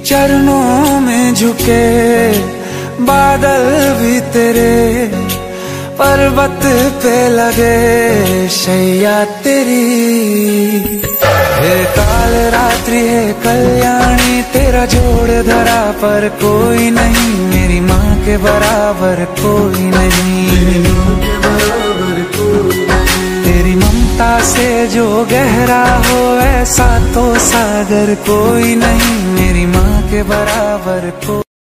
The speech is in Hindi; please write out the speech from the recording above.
चरणों में झुके बादल भी तेरे, पर्वत पे लगे शैया तेरी। हे काल रात्रि है कल्याणी, तेरा जोड़ धरा पर कोई नहीं, मेरी माँ के बराबर कोई नहीं। तेरी ममता से जो गहरा हो ऐसा तो सागर कोई नहीं, मेरी माँ के बराबर कोई